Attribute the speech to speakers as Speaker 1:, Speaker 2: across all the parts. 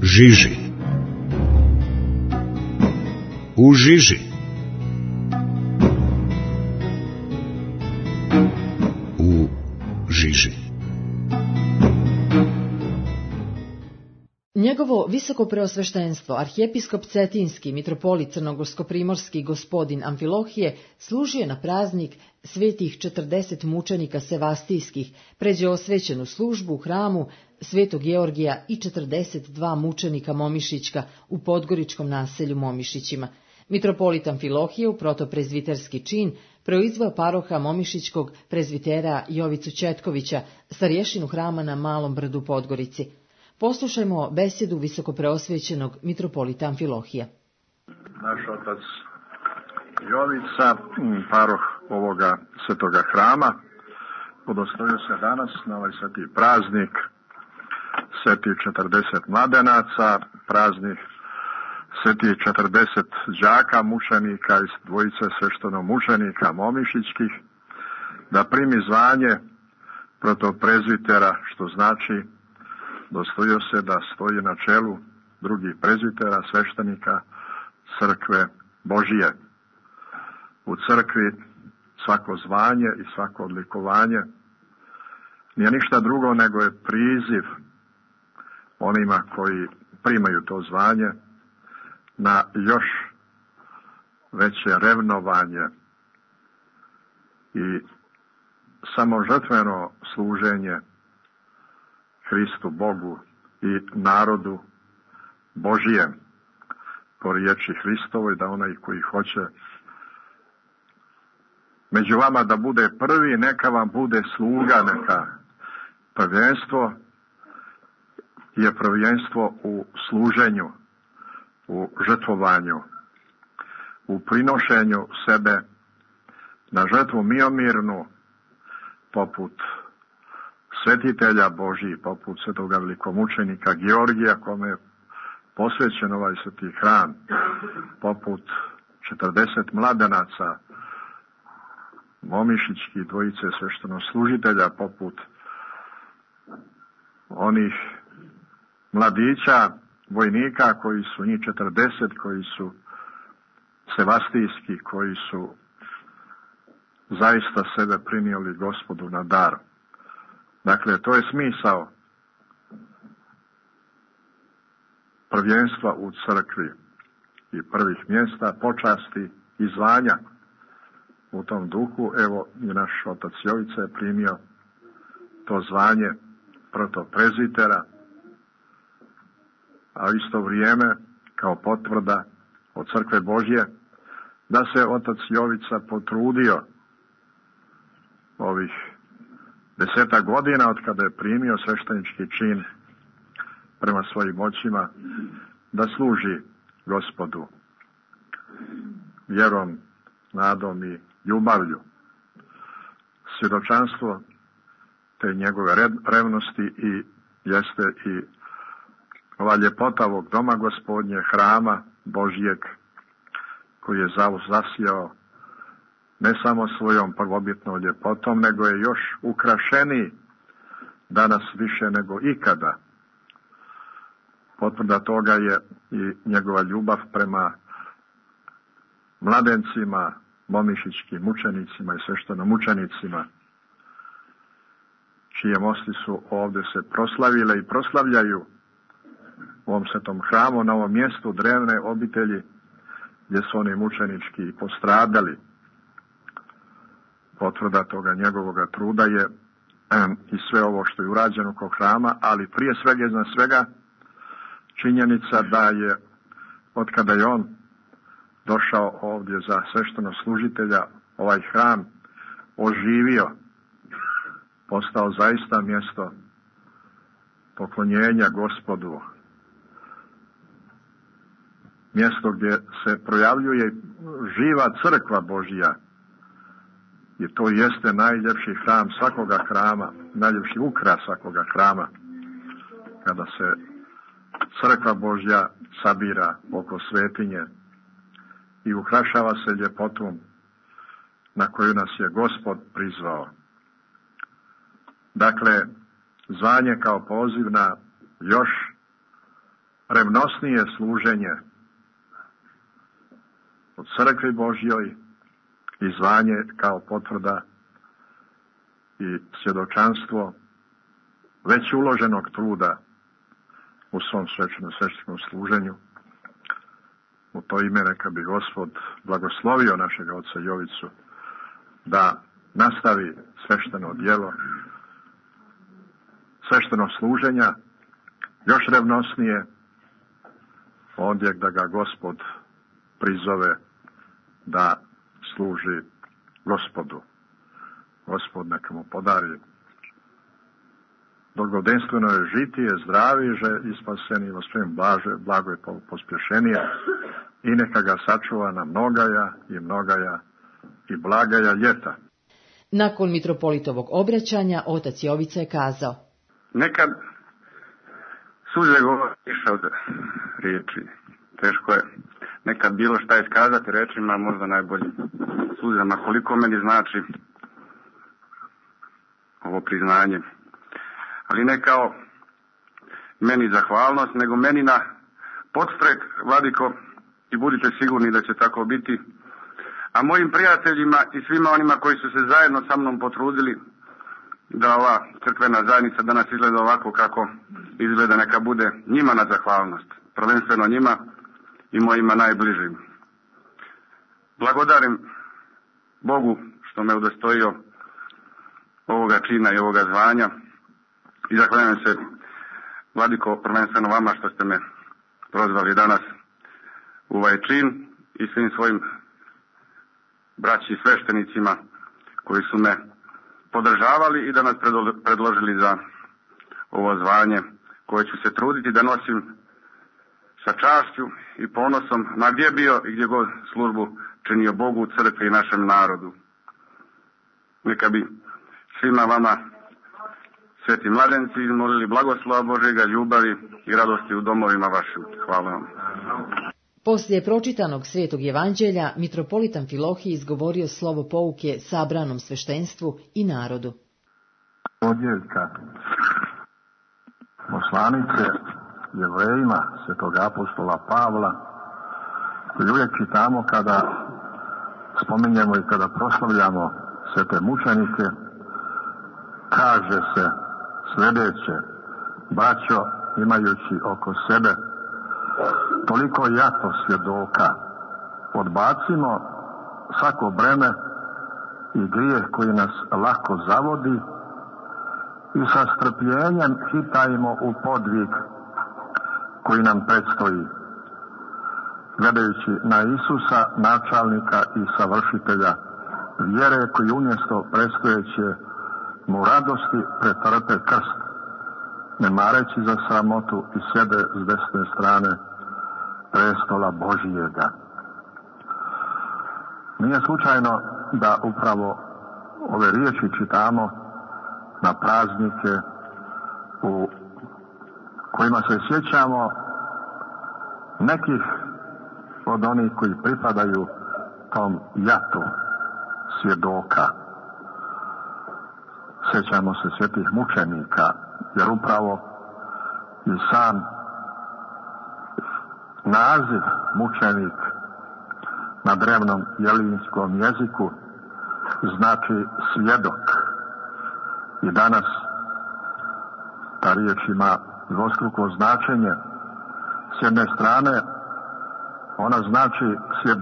Speaker 1: žiži. U žiži. U žiži.
Speaker 2: Njegovo visoko preosveštenstvo, arhijepiskop Cetinski, mitropolit crnogorsko-primorski gospodin Amfilohije, služio na praznik svetih 40 mučenika sevastijskih, pređe osvećenu službu u hramu Svetog Georgija i 42 mučenika Momišićka u podgoričkom naselju Momišićima. Mitropolit Amfilohije u protoprezviterski čin proizveo paroha Momišićkog prezvitera Jovicu Četkovića, starješinu hrama na Malom Brdu Podgorici. Poslušajmo besjedu visokopreosvećenog mitropolita Amfilohija.
Speaker 3: Naš otac Jovica, paroh ovoga svetoga hrama, udostojio se danas na ovaj sveti praznik, sveti 40 mladenaca, praznik sveti 40 đaka mučenika iz dvojice sveštenomučenika Momišićkih, da primi zvanje protoprezvitera, što znači dostojio se da stoji na čelu drugih prezvitera, sveštenika crkve Božije. U crkvi svako zvanje i svako odlikovanje nije ništa drugo nego je priziv onima koji primaju to zvanje na još veće revnovanje i samožrtveno služenje Hristu Bogu i narodu Božijem, po riječi Hristovoj, da onaj koji hoće među vama da bude prvi, neka vam bude sluga, neka prvenstvo je prvenstvo u služenju, u žrtvovanju, u prinošenju sebe na žrtvu miomirnu, poput svetitelja Božji, poput svetoga velikomučenika Georgija, kome je posvećen ovaj sveti hram, poput 40 mladenaca Momišićkih dvojice sveštenoslužitelja, poput onih mladića, vojnika koji su njih 40, koji su sevastijski, koji su zaista sebe primili Gospodu na dar. Dakle, to je smisao prvenstva u crkvi i prvih mjesta, počasti i zvanja. U tom duhu, evo, i naš otac Jovica je primio to zvanje protoprezvitera, a isto vrijeme kao potvrda od crkve Božje da se otac Jovica potrudio ovih 10 godina od kada je primio sveštenički čin prema svojim moćima da služi Gospodu vjerom, nadom i ljubavlju. Svjedočanstvo te njegove revnosti i jeste i ova ljepota ovog doma Gospodnje, hrama Božijeg, koji je zasijao ne samo svojom prvobitnom ljepotom, nego je još ukrašeniji danas više nego ikada. Potvrda toga je i njegova ljubav prema mladencima, momišićkim mučenicima i sveštenomučenicima, čije mosti su ovdje se proslavile i proslavljaju u ovom svetom hramu, na ovom mjestu drevne obitelji gdje su oni mučenički postradali. Potvrda toga njegovoga truda je i sve ovo što je urađeno oko hrama, ali prije svega iznad svega činjenica da je, otkada je on došao ovdje za sveštenoslужitelja, ovaj hram oživio, postao zaista mjesto poklonjenja Gospodu, mjesto gdje se projavljuje živa crkva Božja. I to jeste najljepši hram svakoga hrama, najljepši ukras svakoga hrama, kada se crkva Božja sabira oko svetinje i ukrašava se ljepotom na koju nas je Gospod prizvao. Dakle, zvanje kao poziv na još revnosnije služenje od crkvi Božjoj i zvanje kao potvrda i svjedočanstvo već uloženog truda u svom svešteničkom služenju. U to ime neka bi Gospod blagoslovio našega oca Jovicu da nastavi svešteno djelo, svešteno služenja, još revnosnije, ondje da ga Gospod prizove da služi Gospodu. Gospod neka mu podari dolgodenstveno žitije, zdravije i spasenije, Gospodin blago i pospješenije, i neka ga sačuva na mnogaja i blagaja ljeta.
Speaker 2: Nakon mitropolitovog obraćanja, otac Jovica je kazao:
Speaker 4: Nekad suze govore više od riječi. Teško je nekad bilo šta iskazati rečima, možda najbolje suzama. Koliko meni znači ovo priznanje. Ali ne kao meni zahvalnost, nego meni na podstrek, Vladiko, i budite sigurni da će tako biti. A mojim prijateljima i svima onima koji su se zajedno sa mnom potrudili da ova crkvena zajednica danas izgleda ovako kako izgleda, neka bude njima na zahvalnost. Prvenstveno njima i mojima najbližim. Blagodarim Bogu što me udostojio ovoga čina i ovoga zvanja i zahvaljujem se, Vladiko, prvenstveno vama što ste me prozvali danas u ovaj čin i svim svojim braći i sveštenicima koji su me podržavali i da nas predložili za ovo zvanje koje ću se truditi da nosim sa čašću i ponosom ma gdje bio i gdje god službu činio Bogu, crkvi i našem narodu. Neka bi svima vama, sveti mladenci, molili blagoslova Božega, ljubavi i radosti u domovima vašim. Hvala vam.
Speaker 2: Poslije pročitanog svetog evanđelja, mitropolit Amfilohije izgovorio slovo pouke sabranom sveštenstvu i narodu.
Speaker 3: Odjeljka poslanice Jevrejima svetog apostola Pavla, koji uvijek čitamo kada spominjemo i kada proslavljamo svete mučenike, kaže se sljedeće: braćo, imajući oko sebe toliko jato svjedoka, odbacimo svako breme i grijeh koji nas lako zavodi i sa strpljenjem hitajmo u podvig koji nam predstoji, gledajući na Isusa, načalnika i savršitelja vjere, koji umjesto predstojeće mu radosti pretrpe krst, ne mareći za sramotu, i sjede s desne strane prestola Božijega. Nije slučajno da upravo ove riječi čitamo na praznike u kojima se sjećamo nekih od onih koji pripadaju tom jatu svjedoka. Sjećamo se svetih mučenika, jer upravo i sam naziv mučenik na drevnom jelinskom jeziku znači svjedok. I danas ta riječ ima dvostruko značenje. S jedne strane ona znači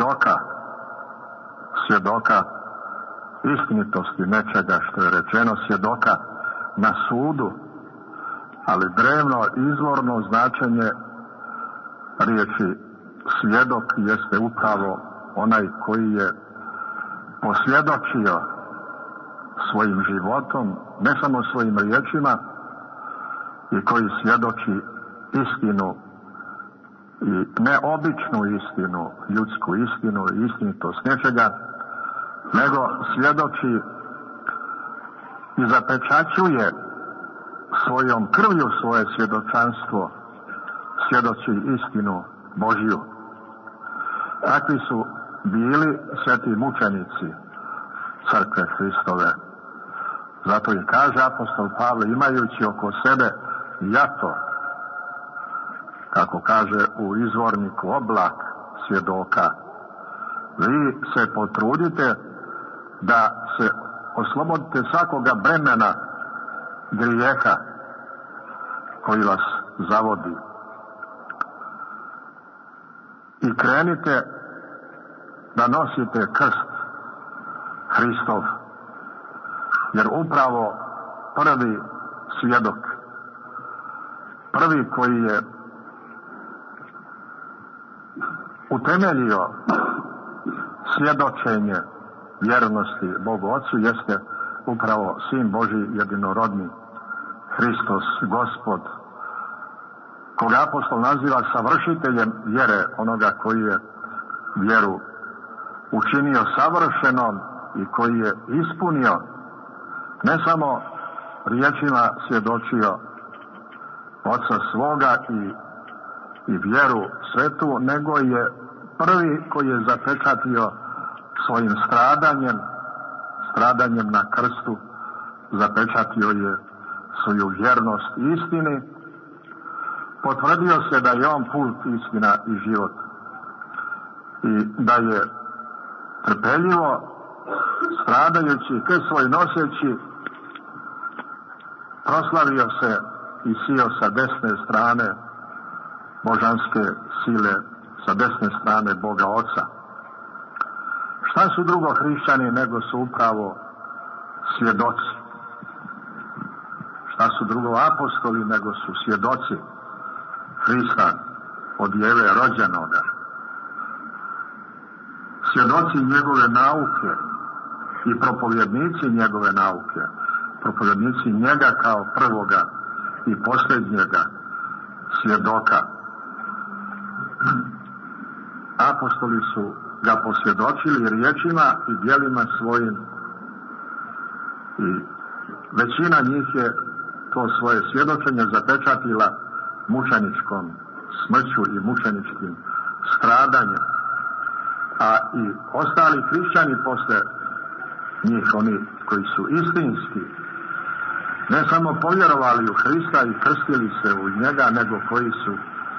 Speaker 3: svjedoka istinitosti nečega što je rečeno, svjedoka na sudu, ali drevno izvorno značenje riječi svjedok jeste upravo onaj koji je posvjedočio svojim životom, ne samo svojim riječima, i koji svjedoči istinu, i neobičnu istinu, ljudsku istinu i istinitost nečega, nego svjedoči i zapečaćuje svojom krvlju svoje svjedočanstvo, svjedoči istinu Božju. Takvi su bili sveti mučenici crkve Hristove. Zato i kaže apostol Pavle, imajući oko sebe jato, kad kako kaže u izvorniku, oblak svjedoka. Vi se potrudite da se oslobodite svakoga bremena grijeha koji vas zavodi. I krenite da nosite krst Hristov, jer upravo prvi svjedok, prvi koji je utemeljio svjedočenje vjernosti Bogu Otcu jeste upravo Sin Božji jedinorodni, Hristos Gospod, koga apostol naziva savršiteljem vjere, onoga koji je vjeru učinio savršenom i koji je ispunio, ne samo riječima svjedočio Oca svoga i vjeru svetu, nego je prvi koji je zapečatio svojim stradanjem na krstu, zapečatio je svoju vjernost istini, potvrdio se da je on put, istina i život i da je trpeljivo stradajući, krst svoj noseći, proslavio se i sio sa desne strane božanske sile, sa desne strane Boga Oca. Šta su drugo hrišćani nego su upravo svjedoci? Šta su drugo apostoli nego su svjedoci Hrista od Jeve rođenoga? Svjedoci njegove nauke i propovjednici njegove nauke, propovjednici njega kao prvoga i posljednjega svjedoka. Apostoli su ga posvjedočili riječima i djelima svojim i većina njih je to svoje svjedočenje zapečatila mučeničkom smrću i mučeničkim stradanjem, a i ostali hrišćani posle njih, oni koji su istinski, ne samo povjerovali u Hrista i krstili se u njega, nego koji su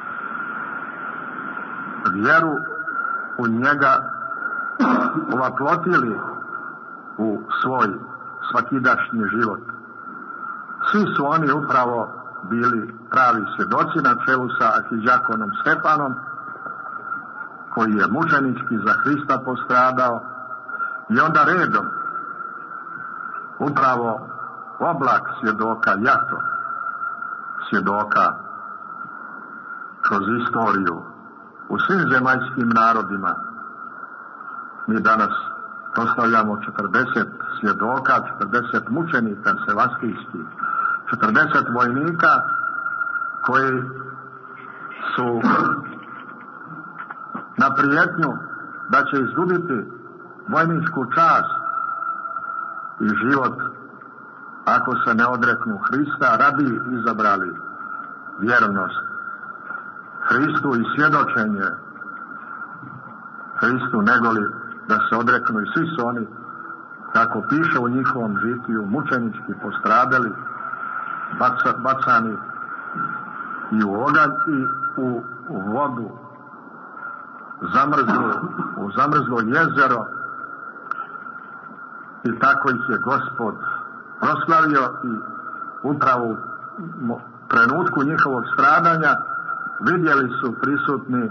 Speaker 3: vjeru u njega uvaplotili u svoj svakidašnji život. Svi su oni upravo bili pravi svjedoci na čelu sa arhidjakonom Stefanom, koji je mučenički za Hrista postradao, i onda redom upravo oblak svjedoka, jato svjedoka kroz istoriju u svim zemaljskim narodima. Mi danas proslavljamo 40 svjedoka, 40 mučenika sevastijskih, 40 vojnika koji su na prijetnju da će izgubiti vojničku čast i život ako se ne odreknu Hrista, radi izabrali vjernost Hristu i svjedočenje Hristu, negoli da se odreknu, i svi su oni, kako piše u njihovom žitiju, mučenički postradali, bacani i u oganj i u vodu, u zamrzlo jezero, i tako ih je Gospod proslavio i upravo u trenutku njihovog stradanja vidjeli su prisutni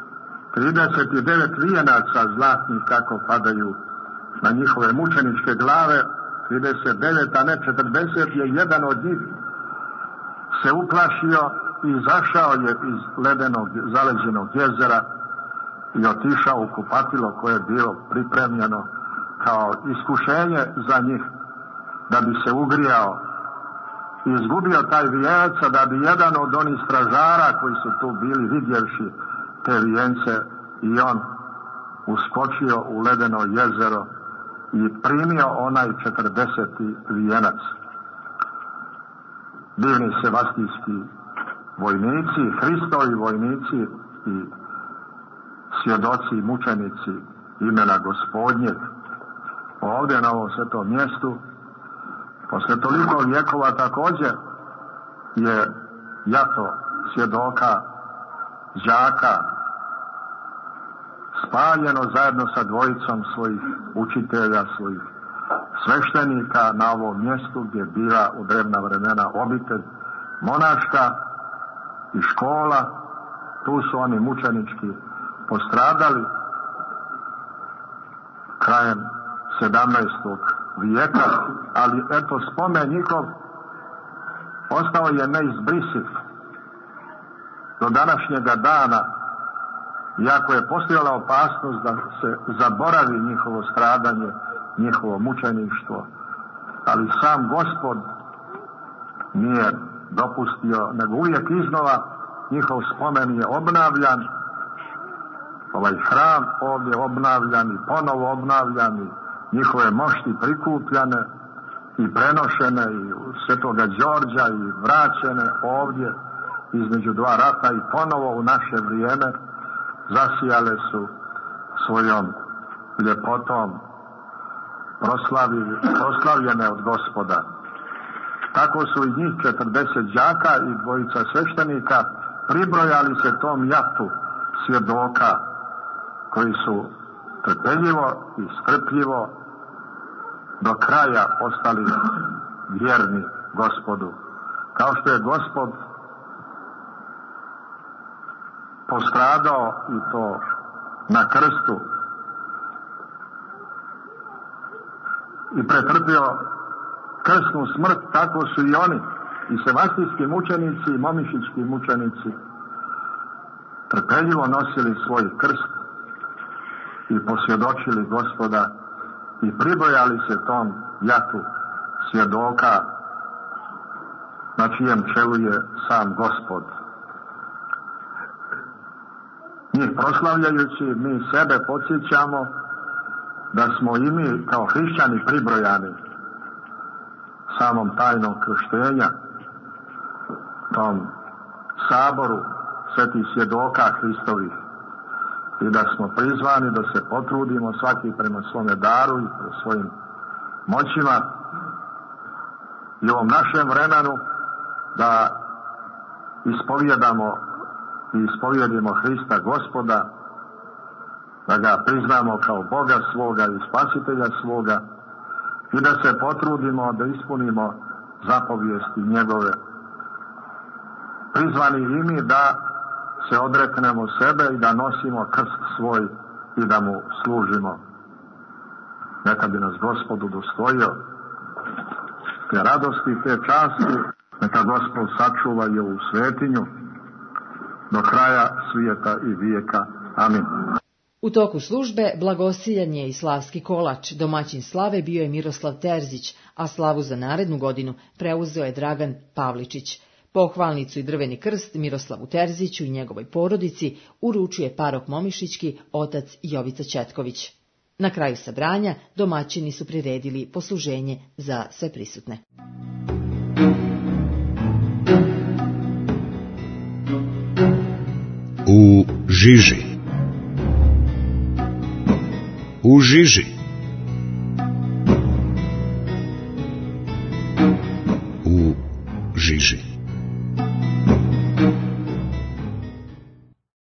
Speaker 3: 39 vijenaca zlatnih kako padaju na njihove mučeničke glave, 39, a ne 40, je jedan od njih se uplašio i izašao je iz ledenog zaleđenog jezera i otišao u kupatilo koje je bilo pripremljeno kao iskušenje za njih, da bi se ugrijao i izgubio taj vijenac, da bi jedan od onih stražara koji su tu bili, vidjevši te vijence, i on uskočio u ledeno jezero i primio onaj 40. vijenac. Divni sevastijski vojnici, Hristovi vojnici i svjedoci i mučenici imena Gospodnjeg, ovdje na ovom svetom mjestu, posle toliko vjekova također je jato svjedoka đaka spaljeno zajedno sa dvojicom svojih učitelja, svojih sveštenika na ovom mjestu gdje je bila u drevna vremena obitelj monaška i škola. Tu su oni mučenički postradali krajem 17. vijeka, ali eto spomen njihov ostao je neizbrisiv do današnjega dana, iako je postojala opasnost da se zaboravi njihovo stradanje, njihovo mučeništvo, ali sam Gospod nije dopustio, nego uvijek iznova njihov spomen je obnavljan, ovaj hram ovdje obnavljan i ponovo obnavljan i njihove mošti prikupljane i prenošene i u Svetoga Đorđa i vraćene ovdje između dva rata i ponovo u naše vrijeme zasijale su svojom ljepotom proslavljene od Gospoda. Tako su i njih 40 đaka i dvojica sveštenika pribrojali se tom jatu svjedoka koji su trpeljivo i strpljivo do kraja ostali vjerni Gospodu. Kao što je Gospod postradao i to na krstu i pretrpio krsnu smrt, tako su i oni, i sevastijski mučenici i momišićki mučenici, trpeljivo nosili svoj krst i posvjedočili Gospoda i pribrojali se tom jatu svjedoka na čijem čelu je sam Gospod. Njih proslavljajući, mi sebe podsjećamo da smo i mi kao hrišćani pribrojani samom tajnom krštenja, tom saboru svetih svjedoka Hristovih, i da smo prizvani da se potrudimo svaki prema svome daru i prema svojim moćima i u ovom našem vremenu da ispovjedimo Hrista Gospoda, da ga priznamo kao Boga svoga i Spasitelja svoga i da se potrudimo da ispunimo zapovijesti njegove. Prizvani i mi da se odreknemo sebe i da nosimo krst svoj i da mu služimo. Neka bi nas Gospod udostojio te radosti, te časti, neka Gospod sačuva i ovu svetinju do kraja svijeta i vijeka. Amin.
Speaker 2: U toku službe blagosiljanje je i slavski kolač. Domaćin slave bio je Miroslav Terzić, a slavu za narednu godinu preuzeo je Dragan Pavličić. Pohvalnicu i drveni krst Miroslavu Terziću i njegovoj porodici uručuje parok momišićki otac Jovica Četković. Na kraju sabranja domaćini su priredili posluženje za sve prisutne.
Speaker 1: U žiži. U žiži.